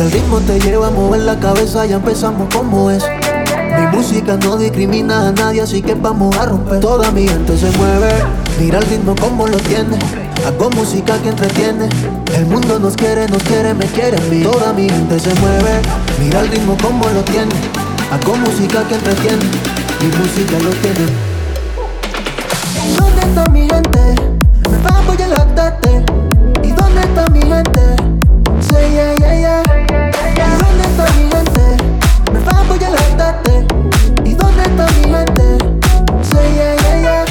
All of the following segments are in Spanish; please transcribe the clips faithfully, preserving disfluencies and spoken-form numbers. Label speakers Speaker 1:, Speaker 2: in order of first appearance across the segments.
Speaker 1: Si el ritmo te lleva a mover la cabeza, ya empezamos como es. Mi música no discrimina a nadie, así que vamos a romper. Toda mi gente se mueve, mira el ritmo como lo tiene. Hago música que entretiene. El mundo nos quiere, nos quiere, me quiere a mí. Toda mi gente se mueve, mira el ritmo como lo tiene. Hago música que entretiene. Mi música lo tiene. ¿Dónde está mi gente? Me va a apoyar la tate. ¿Y dónde está mi gente? Say yeah, yeah, yeah. ¿Y dónde está mi gente? Me va a apoyar la tate. ¿Y dónde está mi gente? Say yeah, yeah, yeah.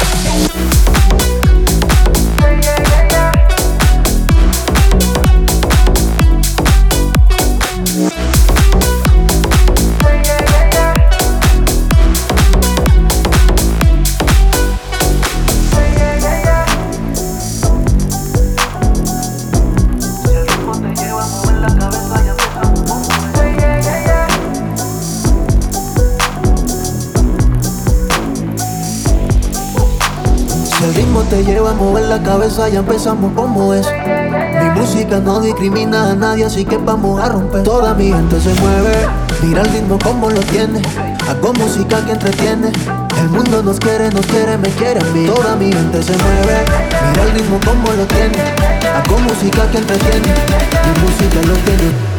Speaker 1: Si el ritmo te lleva a mover la cabeza, ya empezamos como es. Mi música no discrimina a nadie, así que vamos a romper. Toda mi gente se mueve, mira el ritmo como lo tiene. Hago música que entretiene. El mundo nos quiere, nos quiere, me quiere a mí. Toda mi gente se mueve, mira el ritmo como lo tiene. Hago música que entretiene. Mi música lo tiene.